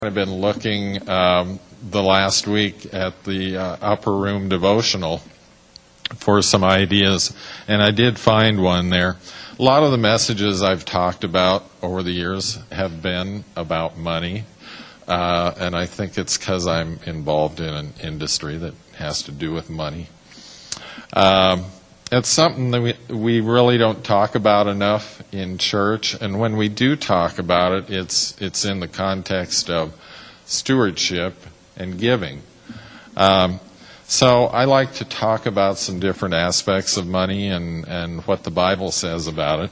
I've been looking the last week at the Upper Room devotional for some ideas, and I did find one there. A lot of the messages I've talked about over the years have been about money, and I think it's because I'm involved in an industry that has to do with money. It's something that we really don't talk about enough in church, and when we do talk about it, it's in the context of stewardship and giving. So I like to talk about some different aspects of money and what the Bible says about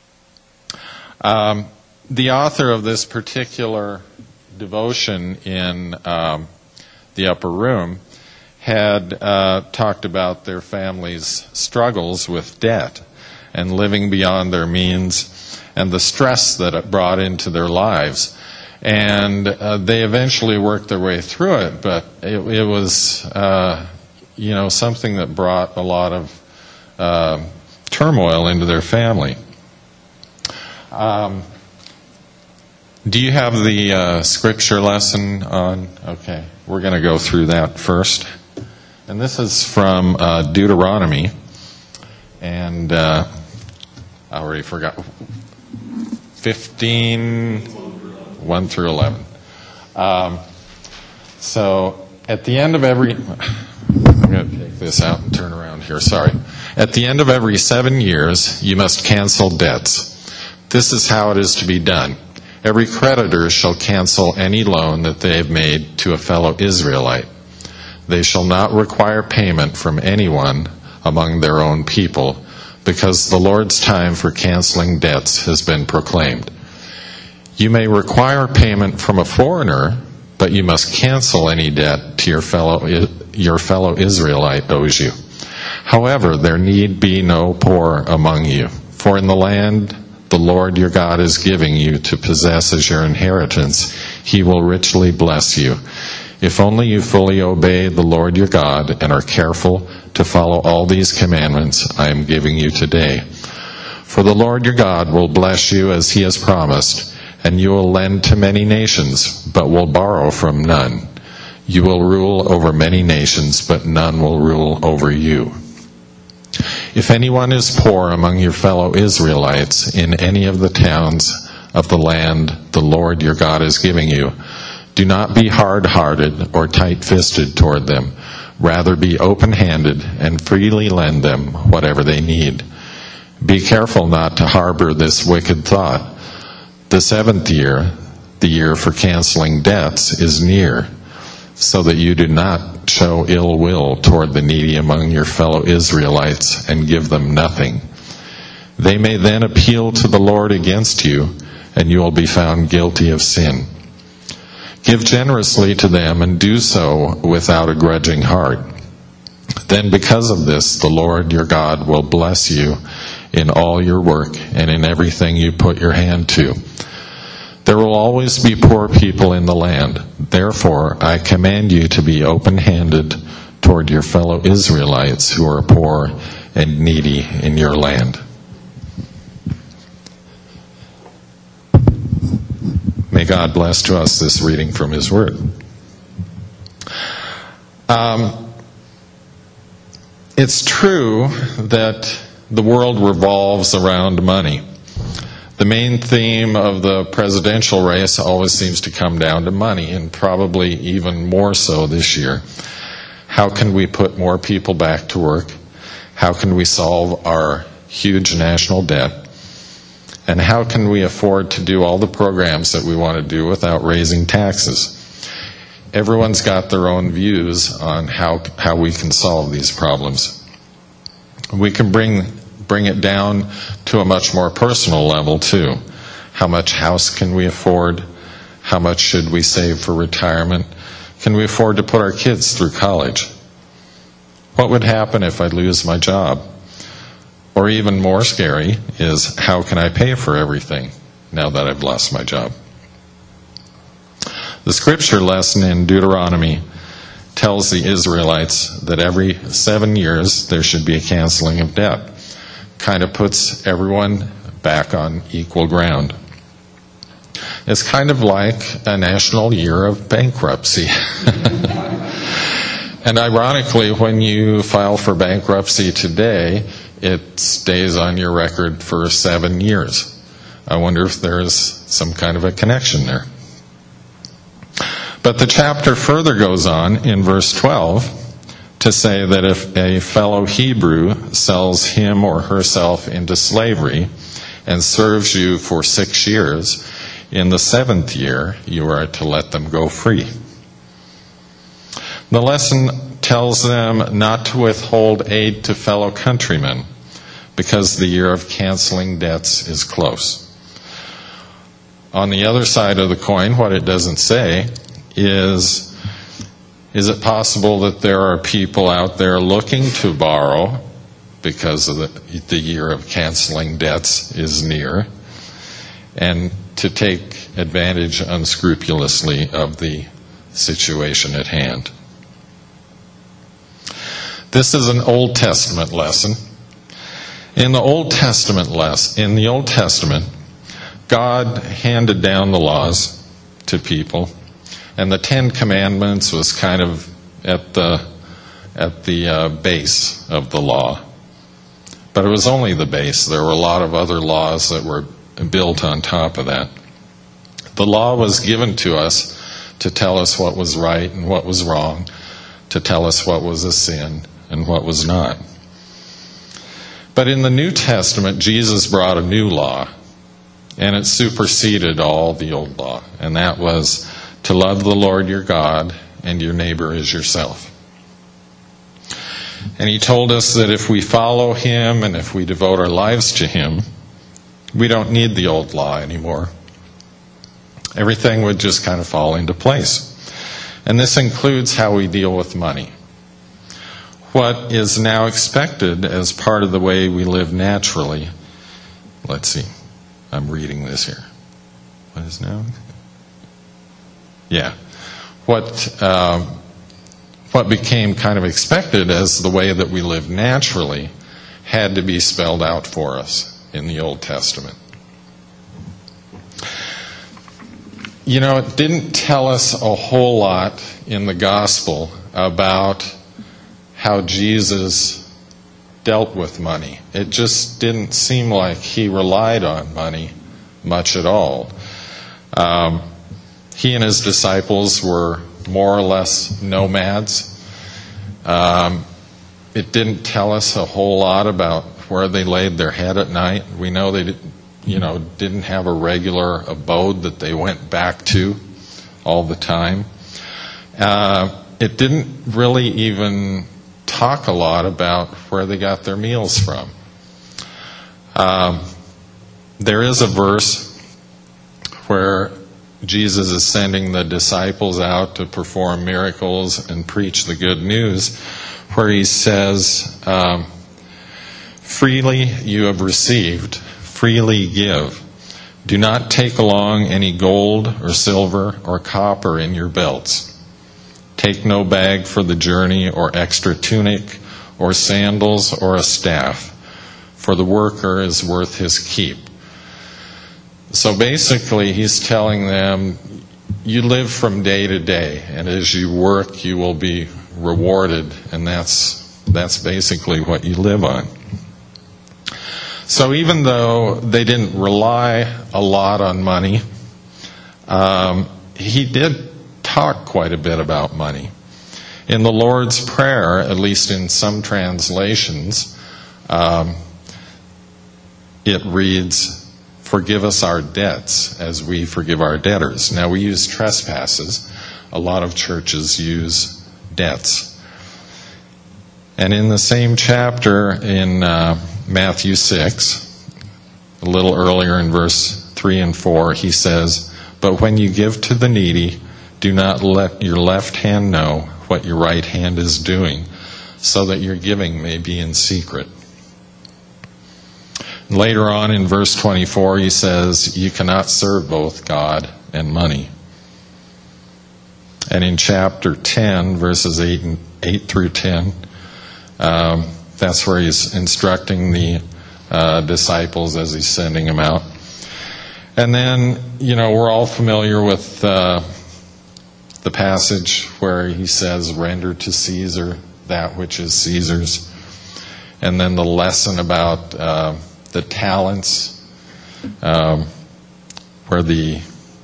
it. The author of this particular devotion in the Upper Room had talked about their family's struggles with debt and living beyond their means and the stress that it brought into their lives. And they eventually worked their way through it, but it was, something that brought a lot of turmoil into their family. Do you have the scripture lesson on? Okay, we're going to go through that first. And this is from Deuteronomy, and I already forgot, 15, 1 through 11. So at the end of every, I'm going to take this out and turn around here, sorry. At the end of every 7 years, you must cancel debts. This is how it is to be done. Every creditor shall cancel any loan that they have made to a fellow Israelite. They shall not require payment from anyone among their own people, because the Lord's time for canceling debts has been proclaimed. You may require payment from a foreigner, but you must cancel any debt to your fellow Israelite owes you. However, there need be no poor among you, for in the land the Lord your God is giving you to possess as your inheritance, He will richly bless you. If only you fully obey the Lord your God and are careful to follow all these commandments I am giving you today. For the Lord your God will bless you as He has promised, and you will lend to many nations, but will borrow from none. You will rule over many nations, but none will rule over you. If anyone is poor among your fellow Israelites in any of the towns of the land the Lord your God is giving you, do not be hard-hearted or tight-fisted toward them. Rather be open-handed and freely lend them whatever they need. Be careful not to harbor this wicked thought. The seventh year, the year for canceling debts, is near, so that you do not show ill will toward the needy among your fellow Israelites and give them nothing. They may then appeal to the Lord against you, and you will be found guilty of sin. Give generously to them and do so without a grudging heart. Then because of this, the Lord your God will bless you in all your work and in everything you put your hand to. There will always be poor people in the land. Therefore, I command you to be open-handed toward your fellow Israelites who are poor and needy in your land. May God bless to us this reading from His Word. It's true that the world revolves around money. The main theme of the presidential race always seems to come down to money, and probably even more so this year. How can we put more people back to work? How can we solve our huge national debt? And how can we afford to do all the programs that we want to do without raising taxes? Everyone's got their own views on how we can solve these problems. We can bring it down to a much more personal level, too. How much house can we afford? How much should we save for retirement? Can we afford to put our kids through college? What would happen if I lose my job? Or even more scary is, how can I pay for everything now that I've lost my job? The scripture lesson in Deuteronomy tells the Israelites that every 7 years there should be a canceling of debt. Kind of puts everyone back on equal ground. It's kind of like a national year of bankruptcy. And ironically, when you file for bankruptcy today, it stays on your record for 7 years. I wonder if there's some kind of a connection there. But the chapter further goes on in verse 12 to say that if a fellow Hebrew sells him or herself into slavery and serves you for 6 years, in the 7th year you are to let them go free. The lesson tells them not to withhold aid to fellow countrymen because the year of canceling debts is close. On the other side of the coin, what it doesn't say is it possible that there are people out there looking to borrow because of the year of canceling debts is near, and to take advantage unscrupulously of the situation at hand? This is an Old Testament lesson. In the Old Testament, God handed down the laws to people, and the 10 Commandments was kind of at the base of the law. But it was only the base. There were a lot of other laws that were built on top of that. The law was given to us to tell us what was right and what was wrong, to tell us what was a sin and what was not. But in the New Testament, Jesus brought a new law, and it superseded all the old law, and that was to love the Lord your God and your neighbor as yourself. And he told us that if we follow him and if we devote our lives to him, we don't need the old law anymore. Everything would just kind of fall into place. And this includes how we deal with money. What is now expected as part of the way we live naturally. Let's see. I'm reading this here. What is now? Yeah. What became kind of expected as the way that we live naturally had to be spelled out for us in the Old Testament. You know, it didn't tell us a whole lot in the gospel about how Jesus dealt with money. It just didn't seem like he relied on money much at all. He and his disciples were more or less nomads. It didn't tell us a whole lot about where they laid their head at night. We know they didn't have a regular abode that they went back to all the time. It didn't really even talk a lot about where they got their meals from. There is a verse where Jesus is sending the disciples out to perform miracles and preach the good news, where he says, freely you have received, freely give. Do not take along any gold or silver or copper in your belts. Take no bag for the journey or extra tunic or sandals or a staff, for the worker is worth his keep. So basically, he's telling them, you live from day to day, and as you work, you will be rewarded, and that's basically what you live on. So even though they didn't rely a lot on money, he did talk quite a bit about money. In the Lord's Prayer, at least in some translations, it reads, forgive us our debts as we forgive our debtors. Now, we use trespasses. A lot of churches use debts. And in the same chapter in Matthew 6, a little earlier in verse 3 and 4, he says, but when you give to the needy, do not let your left hand know what your right hand is doing, so that your giving may be in secret. Later on in verse 24, he says, you cannot serve both God and money. And in chapter 10, verses 8 through 10, that's where he's instructing the disciples as he's sending them out. And then, we're all familiar with the passage where he says, render to Caesar that which is Caesar's. And then the lesson about the talents, where the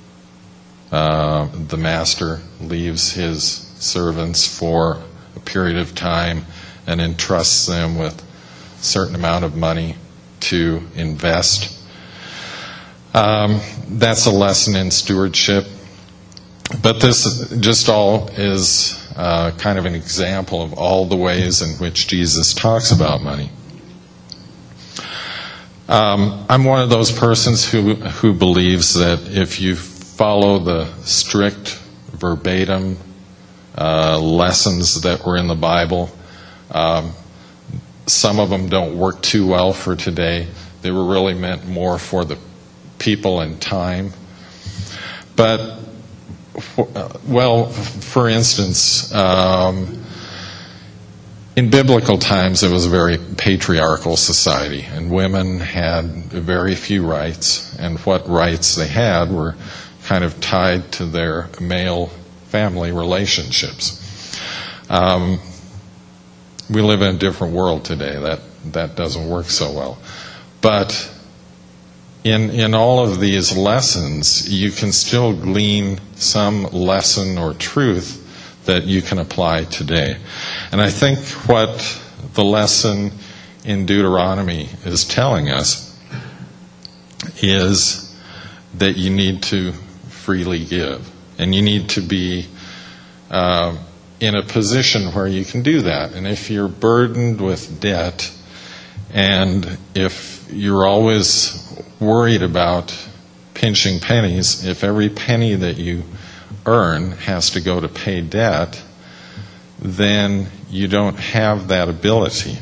master leaves his servants for a period of time and entrusts them with a certain amount of money to invest. That's a lesson in stewardship. But this just all is kind of an example of all the ways in which Jesus talks about money. I'm one of those persons who believes that if you follow the strict verbatim lessons that were in the Bible, some of them don't work too well for today. They were really meant more for the people and time. But, for instance, in biblical times, it was a very patriarchal society, and women had very few rights, and what rights they had were kind of tied to their male family relationships. We live in a different world today. That doesn't work so well. But in all of these lessons, you can still glean some lesson or truth that you can apply today. And I think what the lesson in Deuteronomy is telling us is that you need to freely give. And you need to be in a position where you can do that. And if you're burdened with debt, and if you're always worried about pinching pennies, if every penny that you earn has to go to pay debt, then you don't have that ability.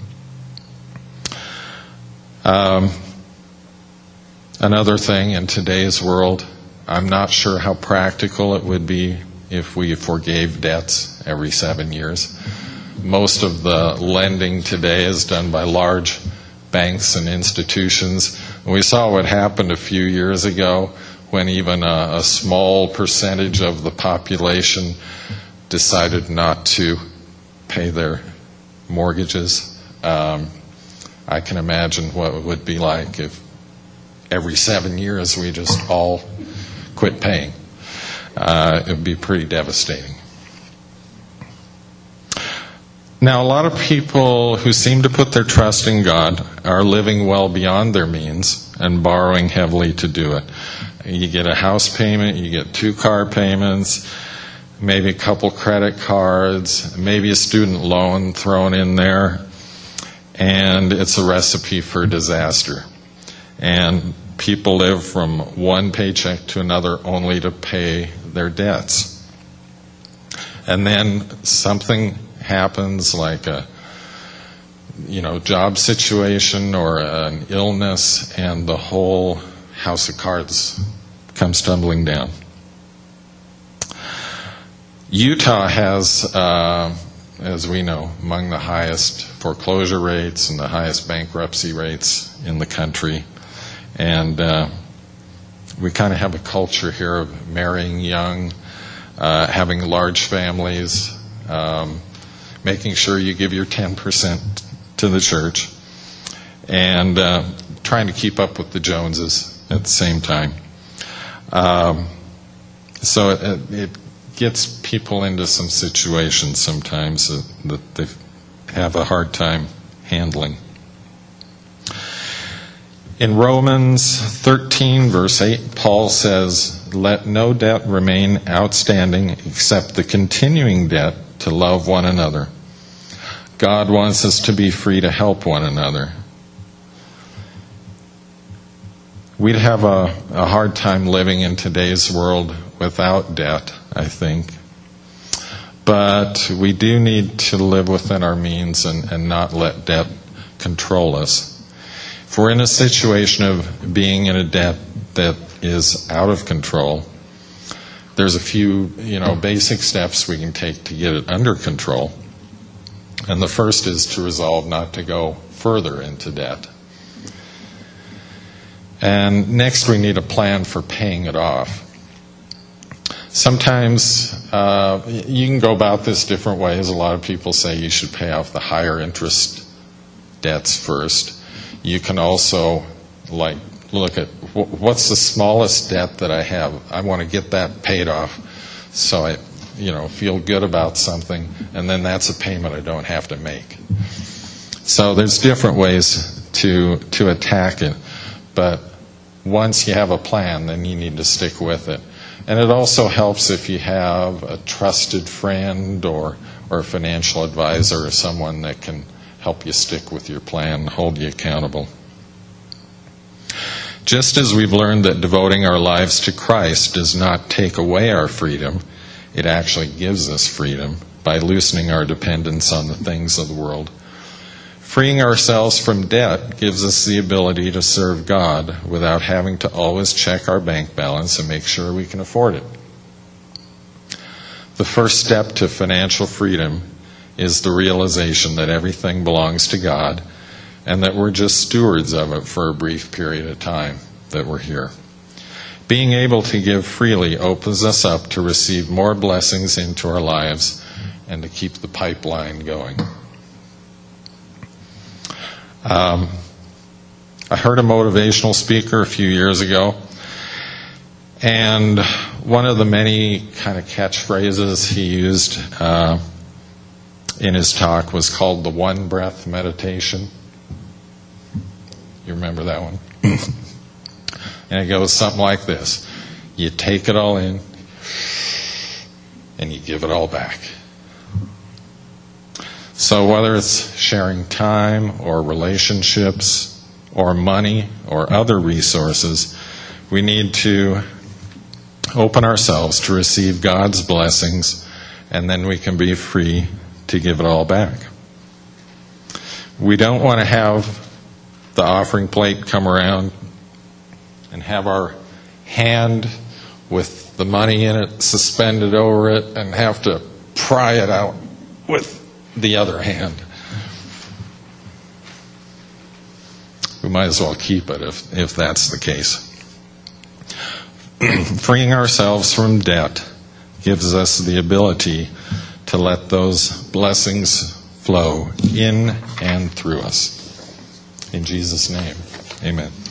Another thing in today's world, I'm not sure how practical it would be if we forgave debts every 7 years. Most of the lending today is done by large banks and institutions. We saw what happened a few years ago when even a small percentage of the population decided not to pay their mortgages. I can imagine what it would be like if every 7 years we just all quit paying. It would be pretty devastating. Now, a lot of people who seem to put their trust in God are living well beyond their means and borrowing heavily to do it. You get a house payment, you get 2 car payments, maybe a couple credit cards, maybe a student loan thrown in there, and it's a recipe for disaster. And people live from one paycheck to another only to pay their debts. And then something happens, like a job situation or an illness, and the whole house of cards comes tumbling down. Utah has, as we know, among the highest foreclosure rates and the highest bankruptcy rates in the country. And we kind of have a culture here of marrying young, having large families, making sure you give your 10% to the church, and trying to keep up with the Joneses at the same time. So it gets people into some situations sometimes that they have a hard time handling. In Romans 13, verse 8, Paul says, "Let no debt remain outstanding except the continuing debt to love one another." God wants us to be free to help one another. We'd have a hard time living in today's world without debt, I think. But we do need to live within our means and not let debt control us. If we're in a situation of being in a debt that is out of control, there's a few, basic steps we can take to get it under control. And the first is to resolve not to go further into debt. And next, we need a plan for paying it off. Sometimes you can go about this different ways. A lot of people say you should pay off the higher interest debts first. You can also look at what's the smallest debt that I have. I want to get that paid off so I feel good about something, and then that's a payment I don't have to make. So there's different ways to attack it, but once you have a plan, then you need to stick with it. And it also helps if you have a trusted friend or a financial advisor or someone that can help you stick with your plan, hold you accountable. Just as we've learned that devoting our lives to Christ does not take away our freedom, it actually gives us freedom by loosening our dependence on the things of the world. Freeing ourselves from debt gives us the ability to serve God without having to always check our bank balance and make sure we can afford it. The first step to financial freedom is the realization that everything belongs to God and that we're just stewards of it for a brief period of time that we're here. Being able to give freely opens us up to receive more blessings into our lives and to keep the pipeline going. I heard a motivational speaker a few years ago, and one of the many kind of catchphrases he used in his talk was called the one breath meditation. You remember that one? And it goes something like this. You take it all in, and you give it all back. So whether it's sharing time or relationships or money or other resources, we need to open ourselves to receive God's blessings, and then we can be free to give it all back. We don't want to have the offering plate come around and have our hand with the money in it suspended over it and have to pry it out with the other hand. We might as well keep it if that's the case. Freeing ourselves from debt gives us the ability to let those blessings flow in and through us. In Jesus' name, amen.